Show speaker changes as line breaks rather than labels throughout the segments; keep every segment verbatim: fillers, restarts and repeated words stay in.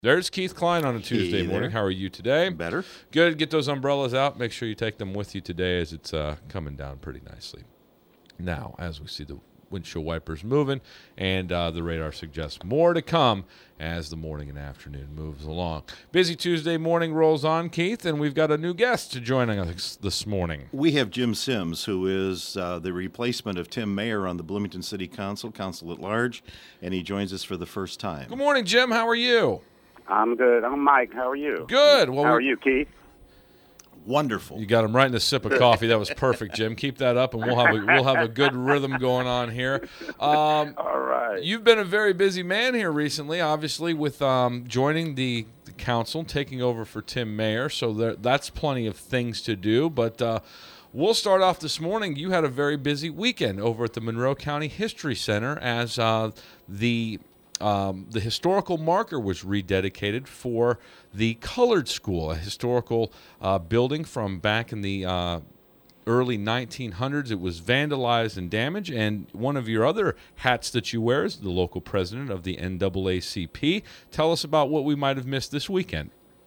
There's Keith Klein on a Tuesday
Hey
morning.
there.
How are you today?
Better.
Good. Get those umbrellas out. Make sure you take them with you today as it's uh, coming down pretty nicely. Now, as we see the windshield wipers moving, and uh, the radar suggests more to come as the morning and afternoon moves along. Busy Tuesday morning rolls on, Keith, and we've got a new guest joining us this morning.
We have Jim Sims, who is uh, the replacement of Tim Mayer on the Bloomington City Council, Council at Large, and he joins us for the first time.
Good morning, Jim. How are you?
I'm good. I'm Mike. How are you?
Good. Well,
How
we-
are you, Keith?
Wonderful.
You got him right in a sip of coffee. That was perfect, Jim. Keep that up, and we'll have a, we'll have a good rhythm going on here. Um,
All right.
You've been a very busy man here recently, obviously, with um, joining the, the council, taking over for Tim Mayer. So there, that's plenty of things to do. But uh, we'll start off this morning. You had a very busy weekend over at the Monroe County History Center as uh, the Um, the historical marker was rededicated for the Colored School, a historical uh, building from back in the uh, early nineteen hundreds. It was vandalized and damaged, and one of your other hats that you wear is the local president of the N double A C P. Tell us about what we might have missed this weekend.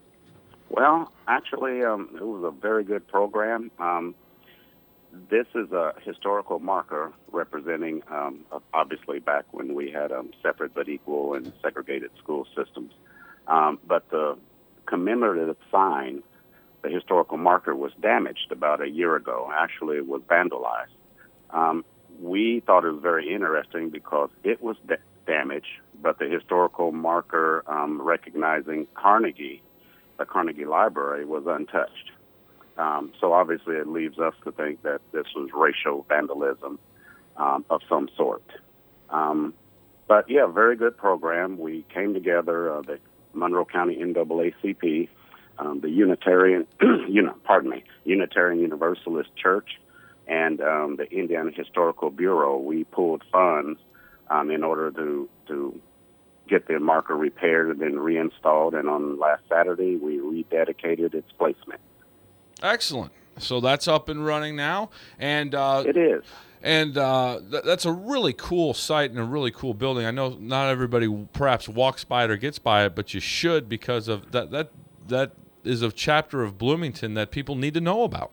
Well, actually, um, it was a very good program. Um, this is a historical marker representing, um, obviously, back when we had um, separate but equal and segregated school systems. Um, but the commemorative sign, the historical marker, was damaged about a year ago. Actually, it was vandalized. Um, we thought it was very interesting because it was da- damaged, but the historical marker um, recognizing Carnegie, the Carnegie Library, was untouched. Um, so obviously it leaves us to think that this was racial vandalism um, of some sort. Um, but, yeah, very good program. We came together, uh, the Monroe County N double A C P, um, the Unitarian, you know, pardon me, Unitarian Universalist Church, and um, the Indiana Historical Bureau. We pulled funds um, in order to to get the marker repaired and then reinstalled. And on last Saturday, we rededicated its placement.
Excellent. So that's up and running now, and uh,
It is.
And uh, th- that's a really cool site and a really cool building. I know not everybody perhaps walks by it or gets by it, but you should, because of that. That that is a chapter of Bloomington that people need to know about.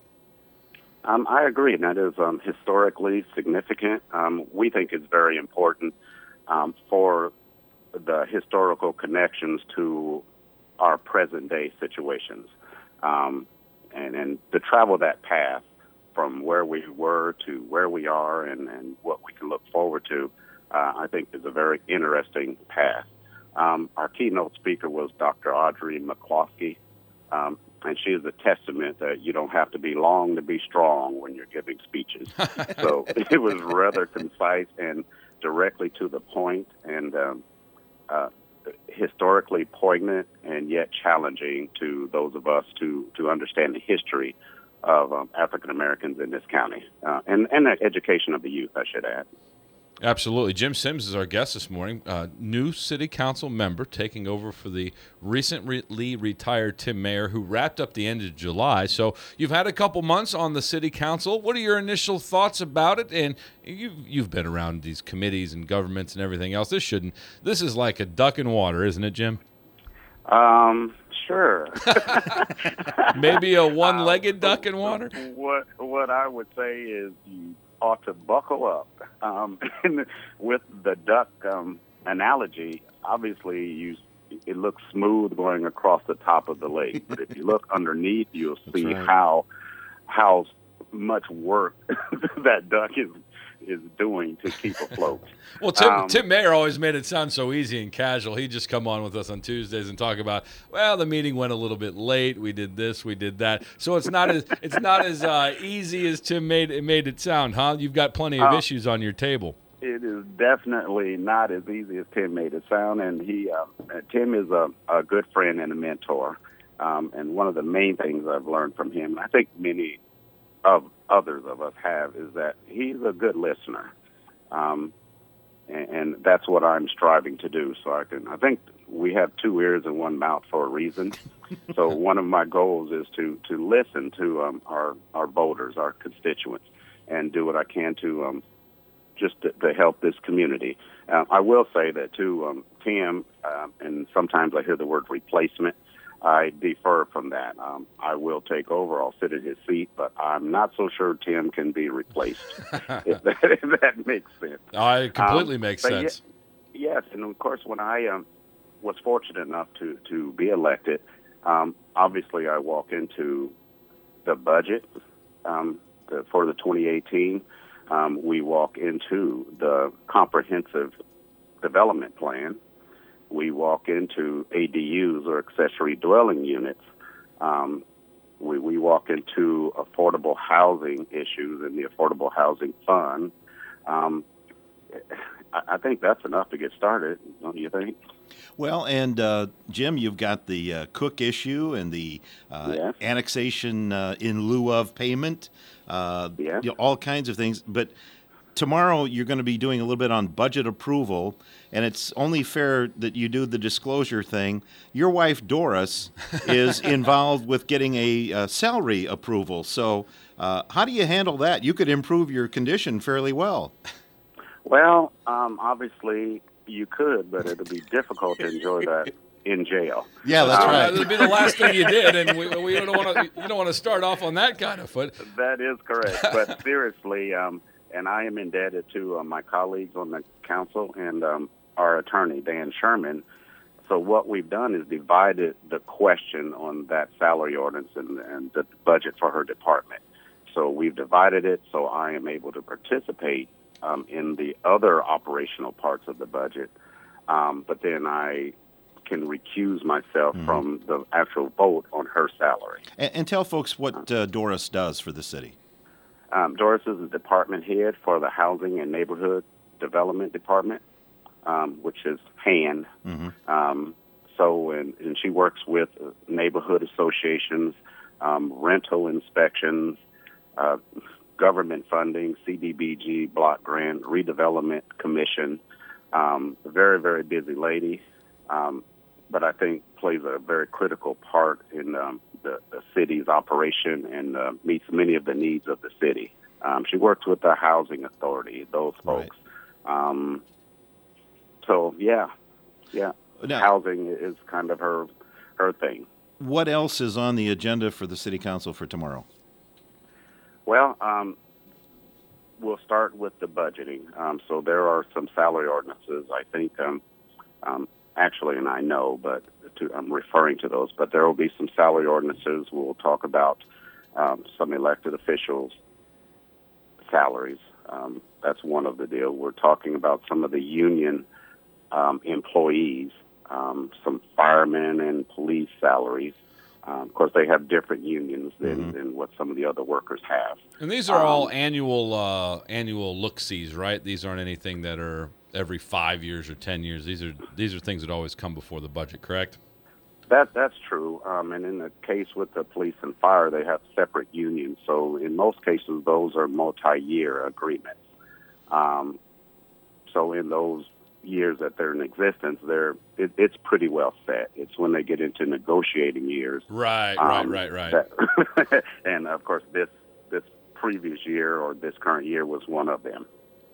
Um, I agree, and that is um, historically significant. Um, we think it's very important um, for the historical connections to our present-day situations. Um, and, and to travel that path from where we were to where we are and, and what we can look forward to, uh, I think is a very interesting path. Um, our keynote speaker was Doctor Audrey McCloskey, um, and she is a testament that you don't have to be long to be strong when you're giving speeches. So it was rather concise and directly to the point, and um, uh, historically poignant and yet challenging to those of us to, to understand the history of um, African Americans in this county, uh, and, and the education of the youth, I should add.
Absolutely. Jim Sims is our guest this morning, uh, new city council member taking over for the recently retired Tim Mayer, who wrapped up the end of July. So you've had a couple months on the city council. What are your initial thoughts about it? And you've, you've been around these committees and governments and everything else. This shouldn't. This is like a duck in water, isn't it, Jim?
Um, sure.
Maybe a one-legged
uh,
duck in water?
What what I would say is you ought to buckle up. Um, with the duck um, analogy, obviously you it looks smooth going across the top of the lake, but if you look underneath, you'll see
right.
how how much work that duck is is doing to keep afloat.
Well, Tim,
Um,
Tim Mayer always made it sound so easy and casual. He'd just come on with us on Tuesdays and talk about, well, the meeting went a little bit late. We did this, we did that. So it's not as it's not as uh, easy as Tim made it made it sound, huh? You've got plenty of
Uh,
issues on your table.
It is definitely not as easy as Tim made it sound, and he uh, Tim is a, a good friend and a mentor. Um, and one of the main things I've learned from him, and I think many of others of us have, is that he's a good listener, um, and, and that's what I'm striving to do. So I can, I think we have two ears and one mouth for a reason. So one of my goals is to to listen to um, our our voters, our constituents, and do what I can to um, just to, to help this community. Uh, I will say that too, um, Tim, uh, and sometimes I hear the word replacement. I defer from that. Um, I will take over. I'll sit in his seat, but I'm not so sure Tim can be replaced, if, that, if that makes sense.
Oh, it completely
um,
makes
but
sense.
Ye- yes, and of course, when I um, was fortunate enough to, to be elected, um, obviously I walk into the budget um, the, for the twenty eighteen. Um, we walk into the comprehensive development plan. We walk into A D Us, or accessory dwelling units. Um, we, we walk into affordable housing issues and the Affordable Housing Fund. Um, I, I think that's enough to get started, don't you think?
Well, and uh, Jim, you've got the uh, Cook issue and the uh,
Yes.
annexation uh, in lieu of payment, uh,
Yes.
you know, all kinds of things. But tomorrow you're going to be doing a little bit on budget approval, and it's only fair that you do the disclosure thing. Your wife, Doris, is involved with getting a uh, salary approval. So uh, how do you handle that? You could improve your condition fairly well.
Well, um, obviously you could, but it'll be difficult to enjoy that in jail.
Yeah, that's
Uh,
right.
That'd be the last thing you did, and we, we don't want to. You don't want to start off on that kind of foot.
That is correct. But seriously, um, and I am indebted to uh, my colleagues on the council and um, our attorney, Dan Sherman. So what we've done is divided the question on that salary ordinance and, and the budget for her department. So we've divided it so I am able to participate um, in the other operational parts of the budget. Um, but then I can recuse myself
Mm-hmm.
from the actual vote on her salary.
And, and tell folks what uh, Doris does for the city.
Um, Doris is the department head for the Housing and Neighborhood Development Department, um, which is HAND.
Mm-hmm.
Um, so, and, and she works with neighborhood associations, um, rental inspections, uh, government funding, C D B G, block grant, redevelopment commission. Um, a very, very busy lady, um, but I think plays a very critical part in um, the, the city's operation and uh, meets many of the needs of the city. Um, she works with the housing authority, those
Right.
folks. Um, so, yeah, yeah,
Now-
housing is kind of her her thing.
What else is on the agenda for the city council for tomorrow?
Well, um, we'll start with the budgeting. Um, so there are some salary ordinances, I think, um, um, actually, and I know, but to, I'm referring to those, but there will be some salary ordinances. We'll talk about um, some elected officials' salaries. Um, that's one of the deal. We're talking about some of the union um, employees, um, some firemen and police salaries. Um, of course, they have different unions than,
Mm-hmm.
than what some of the other workers have.
And these are all
Um,
annual uh, annual look-sees, right? These aren't anything that are every five years or ten years. These are these are things that always come before the budget, correct?
That that's true. Um, and in the case with the police and fire, they have separate unions. So in most cases, those are multi-year agreements. Um, so in those years that they're in existence, they're it, it's pretty well set. It's when they get into negotiating years.
Right, right,
um,
right, right.
that- and of course, this this previous year or this current year was one of them.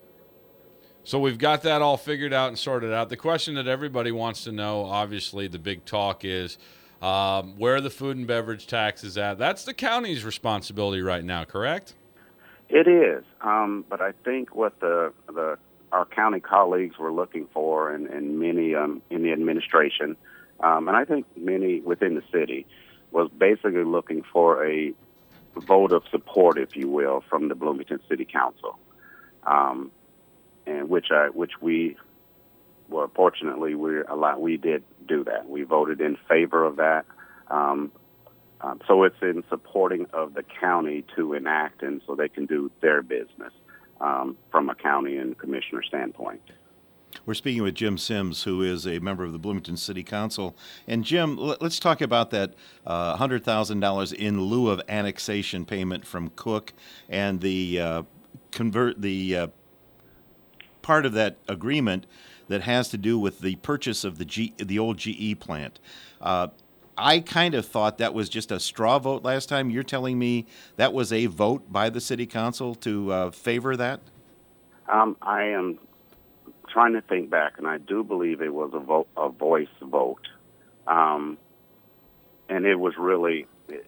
So we've got that all figured out and sorted out. The question that everybody wants to know, obviously, the big talk is um, where the food and beverage tax is at. That's the county's responsibility right now, correct?
It is, um, but I think what the the our county colleagues were looking for, and, and many um, in the administration, um, and I think many within the city, was basically looking for a vote of support, if you will, from the Bloomington City Council, um, and which I which we, well, fortunately we a lot we did do that. We voted in favor of that. Um, Um, so it's in supporting of the county to enact, and so they can do their business um, from a county and commissioner standpoint.
We're speaking with Jim Sims, who is a member of the Bloomington City Council. And Jim, l- let's talk about that uh, one hundred thousand dollars in lieu of annexation payment from Cook and the uh, convert the uh, part of that agreement that has to do with the purchase of the G, the old G E plant. Uh, I kind of thought that was just a straw vote last time. You're telling me that was a vote by the city council to uh, favor that?
Um, I am trying to think back, and I do believe it was a vote, a voice vote, um, and it was really, it,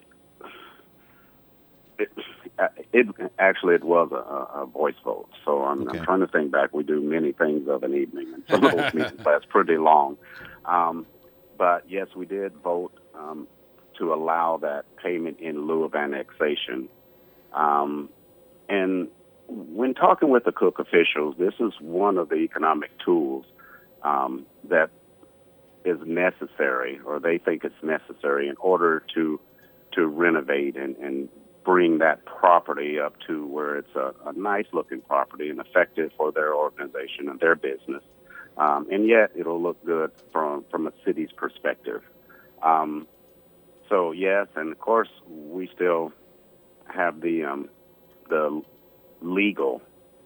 it, it actually it was a, a voice vote. So I'm,
Okay.
I'm trying to think back. We do many things of an evening, and some of those meetings last pretty long. Um, but yes, we did vote um, to allow that payment in lieu of annexation, um, and when talking with the Cook officials, this is one of the economic tools um, that is necessary, or they think it's necessary, in order to to renovate and, and bring that property up to where it's a, a nice-looking property and effective for their organization and their business. Um, and yet, it'll look good from from a city's perspective. Um, so yes, and of course, we still have the um, the legal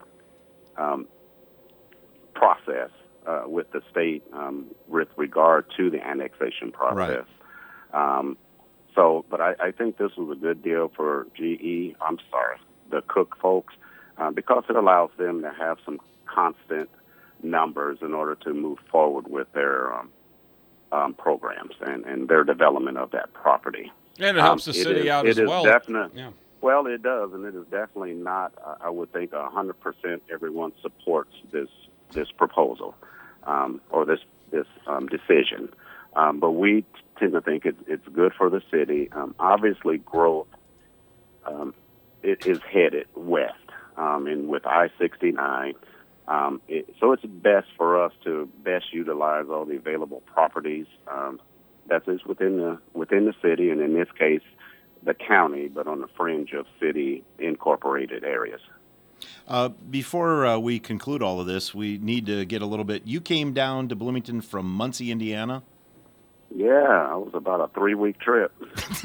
um, process uh, with the state um, with regard to the annexation process. Right. Um, so, but I, I think this was a good deal for G E, I'm sorry, the Cook folks, uh, because it allows them to have some constant numbers in order to move forward with their um, um, programs and, and their development of that property.
And it helps
um,
the city
is,
out
as
well.
Definite,
yeah.
Well, it does, and it is definitely not, I would think, one hundred percent everyone supports this this proposal um, or this this um, decision. Um, but we tend to think it's, it's good for the city. Um, obviously, growth um, it is headed west, um, and with I sixty-nine, um, it, so it's best for us to best utilize all the available properties um, that is within the within the city, and in this case, the county, but on the fringe of city incorporated areas.
Uh, before uh, we conclude all of this, we need to get a little bit. You came down to Bloomington from Muncie, Indiana?
Yeah, it was about a three-week trip.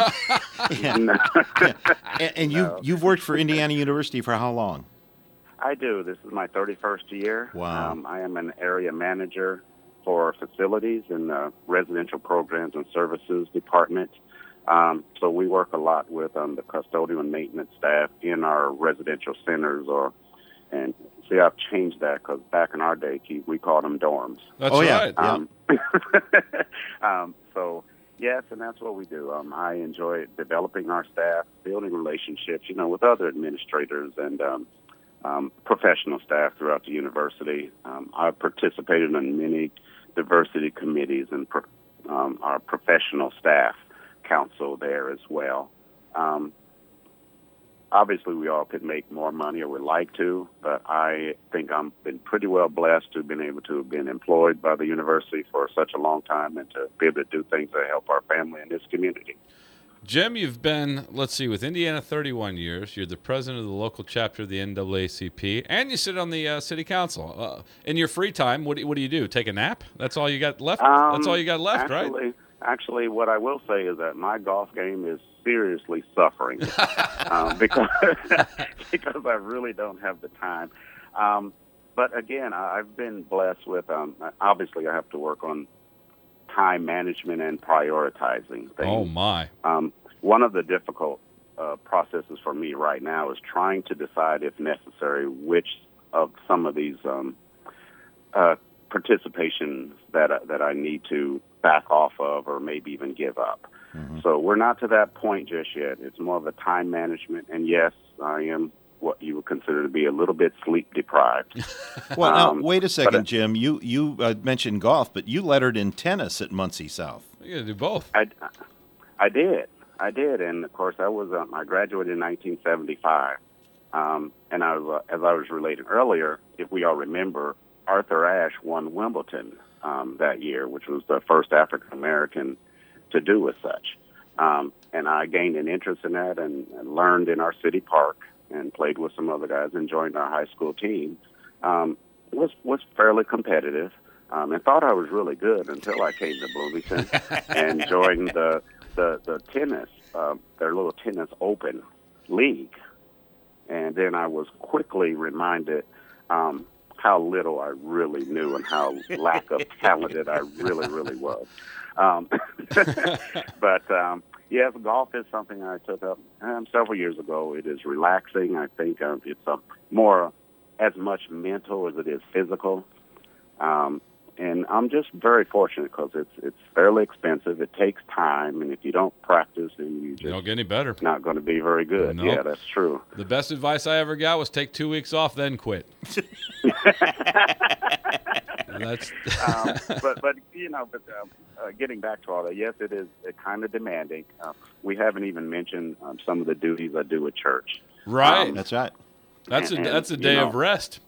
yeah. yeah. And, and you,
No.
you've worked for Indiana University for how long?
I do. This is my thirty-first year.
Wow.
Um, I am an area manager for facilities in the residential programs and services department. Um, so we work a lot with um, the custodial and maintenance staff in our residential centers, or and see, I've changed that because back in our day, Keith, we called them dorms.
That's
oh, yeah.
right.
Yeah.
Um, um, so yes, and that's what we do. Um, I enjoy developing our staff, building relationships, you know, with other administrators and um, um, professional staff throughout the university. Um, I've participated in many diversity committees and pro- um, our professional staff council there as well. Um, obviously, we all could make more money, or would like to, but I think I've been pretty well blessed to have been able to have been employed by the university for such a long time and to be able to do things that help our family and this community.
Jim, you've been, let's see, with Indiana thirty-one years. You're the president of the local chapter of the N double A C P, and you sit on the uh, city council. Uh, in your free time, what do, what do you do? Take a nap? That's all you got left?
Um,
That's all you got left,
actually,
right?
Actually, what I will say is that my golf game is seriously suffering um, because because I really don't have the time. Um, but again, I- I've been blessed with. Um, obviously, I have to work on time management and prioritizing things.
Oh my!
Um, one of the difficult uh, processes for me right now is trying to decide, if necessary, which of some of these um, uh, participations that I, that I need to back off of, or maybe even give up. Mm-hmm. So we're not to that point just yet. It's more of a time management, and yes, I am what you would consider to be a little bit sleep deprived.
Well,
um,
now, wait a second,
but,
Jim. You you uh, mentioned golf, but you lettered in tennis at Muncie South.
You got to do both.
I, I did. I did, and of course, I was um, I graduated in nineteen seventy-five, um, and I was uh, as I was relating earlier, if we all remember, Arthur Ashe won Wimbledon um, that year, which was the first African American to do as such. Um, and I gained an interest in that and, and learned in our city park and played with some other guys and joined our high school team. Um, was was fairly competitive um, and thought I was really good until I came to Bloomington and joined the the, the tennis, uh, their little tennis open league. And then I was quickly reminded um, how little I really knew and how lack of talented I really, really was. Um, but, um, yes, golf is something I took up um, several years ago. It is relaxing. I think um, it's a more as much mental as it is physical. Um, and I'm just very fortunate because it's it's fairly expensive. It takes time, and if you don't practice, then you just
You don't get any better.
not going to be very good.
Nope.
Yeah, that's true.
The best advice I ever got was take two weeks off, then quit. That's
um, but but you know, but um, uh, getting back to all that, yes, it is uh, kind of demanding. Uh, we haven't even mentioned um, some of the duties I do at church.
right.
Um,
That's right.
that's a
and-
that's a
you
day
know,
of rest.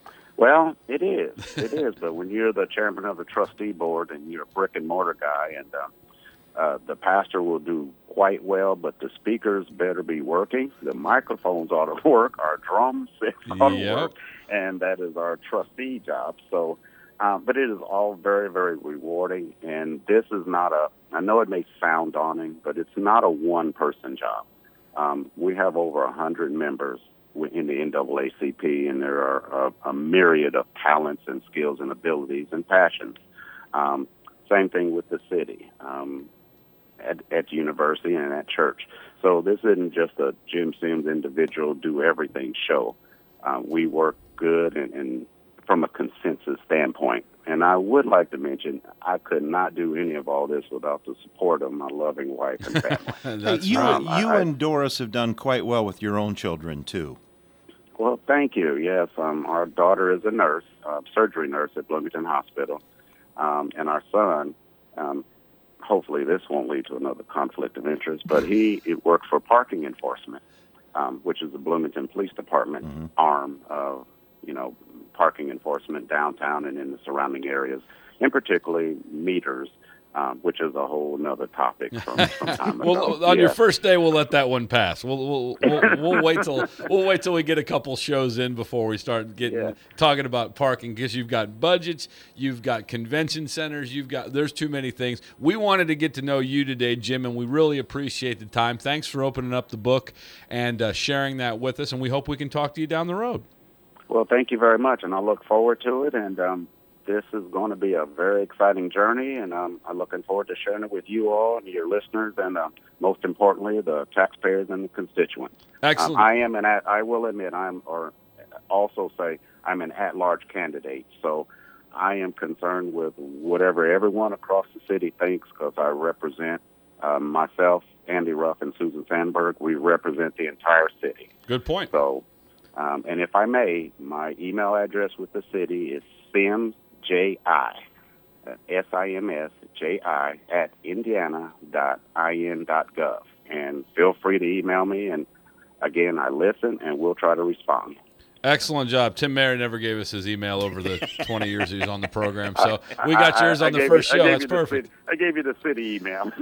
Well, it is. It is. But when you're the chairman of the trustee board and you're a brick and mortar guy, and um, uh, the pastor will do quite well, but the speakers better be working. The microphones ought to work. Our drum sets ought to
Yep.
work, and that is our trustee job. So, um, but it is all very, very rewarding. And this is not a. I know it may sound daunting, but it's not a one-person job. Um, we have over a hundred members in the N double A C P, and there are a, a myriad of talents and skills and abilities and passions. Um, same thing with the city, um, at, at university and at church. So this isn't just a Jim Sims individual do everything show. Uh, we work good and, and from a consensus standpoint. And I would like to mention, I could not do any of all this without the support of my loving wife and family.
Hey,
That's
you
right.
Um,
you
I-
and Doris have done quite well with your own children, too.
Well, thank you. Yes, um, our daughter is a nurse, uh, surgery nurse at Bloomington Hospital, um, and our son. Um, hopefully, this won't lead to another conflict of interest, but he it works for parking enforcement, um, which is the Bloomington Police Department
Mhm.
arm of you know parking enforcement downtown and in the surrounding areas, and particularly meters. Um, which is a whole nother topic from, from time ago.
Well, on your
Yeah.
first day, we'll let that one pass. We'll we'll, we'll, we'll wait till we'll wait till we get a couple shows in before we start getting
Yeah.
talking about parking, because you've got budgets, you've got convention centers, you've got there's too many things. We wanted to get to know you today, Jim, and we really appreciate the time. Thanks for opening up the book and uh, sharing that with us, and we hope we can talk to you down the road.
Well, thank you very much, and I look forward to it. And um, this is going to be a very exciting journey, and um, I'm looking forward to sharing it with you all and your listeners, and uh, most importantly, the taxpayers and the constituents.
Excellent.
Um, I am an at, I will admit I'm, or also say I'm an at-large candidate, so I am concerned with whatever everyone across the city thinks, because I represent uh, myself, Andy Ruff, and Susan Sandberg. We represent the entire city.
Good point.
So, um, and if I may, my email address with the city is Sims J I, uh, S I M S J I at indiana dot I N dot gov, and feel free to email me. And again, I listen, and we'll try to respond.
Excellent job. Tim Mayer never gave us his email over the twenty years he was on the program, so we got yours
I- I
on the
gave
first
you- I
show.
gave
That's
you the
perfect.
city- I gave you the city email.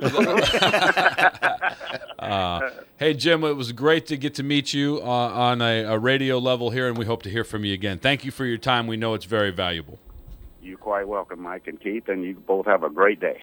Uh, hey, Jim, it was great to get to meet you uh, on a, a radio level here, and we hope to hear from you again. Thank you for your time. We know it's very valuable.
You're quite welcome, Mike and Keith, and you both have a great day.